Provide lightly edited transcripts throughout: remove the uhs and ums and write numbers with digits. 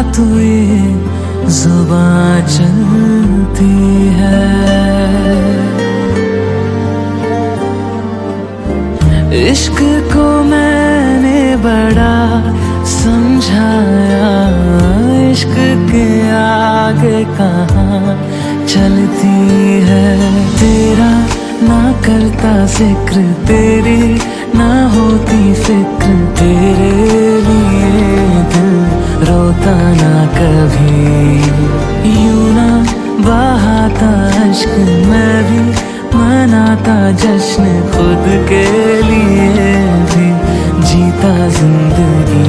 तो ये जुबां चलती है। इश्क को मैंने बड़ा समझाया, इश्क के आगे कहाँ चलती है। तेरा ना करता जिक्र, तेरी ना होती फिक्र, तेरे लिए दिल रोता ना कभी। यूं ना बहाता अश्क, मैं भी मनाता जश्न, खुद के लिए भी जीता जिंदगी।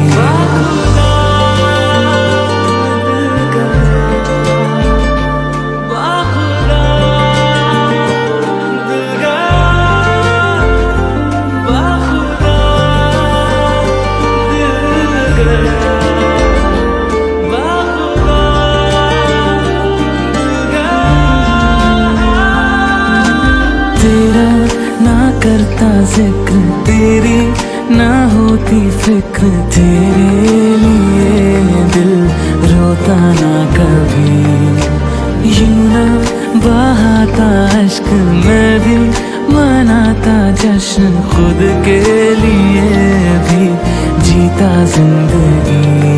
तेरा ना करता जिक्र, तेरी ना होती फिक्र, तेरे लिए दिल रोता ना कभी। यूं ना बहाता अश्क, मैं भी मनाता जश्न, खुद के लिए भी जीता जिंदगी।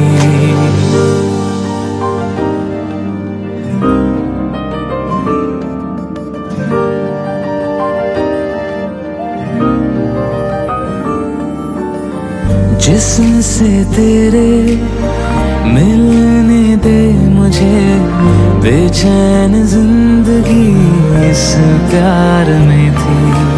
जिस्म से तेरे मिलने दे मुझे, बेचैन जिंदगी इस प्यार में थी।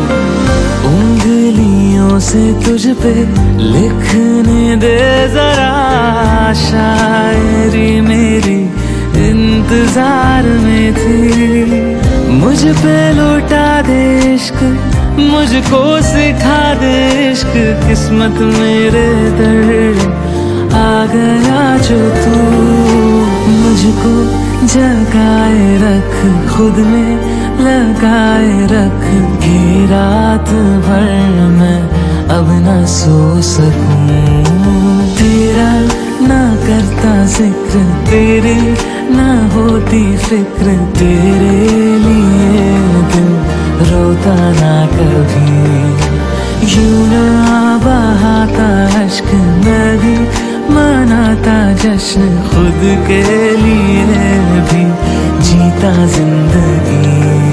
उंगलियों से तुझ पे लिखने दे जरा, शायरी मेरी इंतजार में थी। मुझ पे लौटा दे इश्क, मुझको सिखा दे इश्क, किस्मत मेरे दर आ गया जो तू। मुझको जगाए रख, खुद में लगाए रख, कि रात भर मैं अब न सो सकूं। तेरा ना करता जिक्र, तेरी ना होती फिक्र, तेरे लिए दिल रोता ना कभी। यूं ना बहाता अश्क, मैं भी मनाता जश्न, खुद के लिए भी जीता जिंदगी।